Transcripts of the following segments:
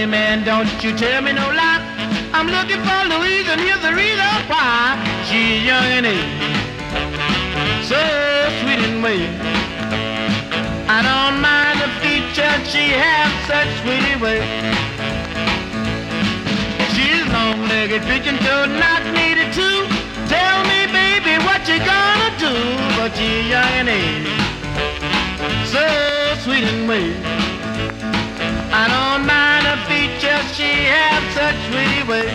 Hey man, don't you tell me no lie. I'm looking for Louise, and here's the reason why. She's young and age, so sweet and way. I don't mind the features, she has such sweet way. She's long-legged, pigeon-toed, not needed too. Tell me, baby, what you gonna do? But she's young and age, so sweet and way. I don't mind her features, she has such sweet way.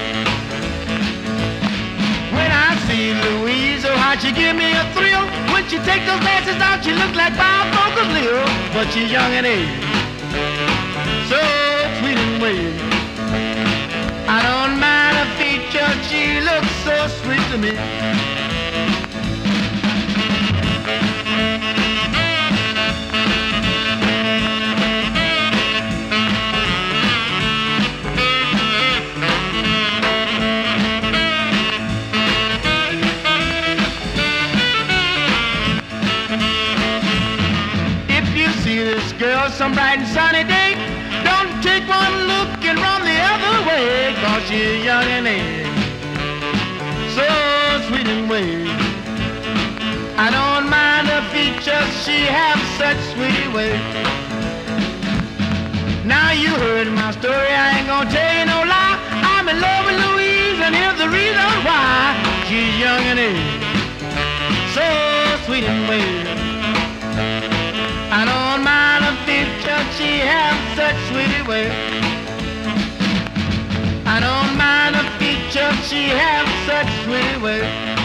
When I see Louise, oh how she give me a thrill. When she take those glasses out, she looks like Bob Foger's Lil. But she's young and age, so sweet and way. I don't mind her features, she looks so sweet to me. Girl, some bright and sunny day, don't take one look and run the other way, 'cause she's young and age, so sweet and way. I don't mind her features, she has such sweet way. Now you heard my story, I ain't gonna tell you no lie. I'm in love with Louise, and here's the reason why. She's young and age, so sweet and way. I don't mind her features, she has such sweet way. I don't mind her features, she has such sweet way.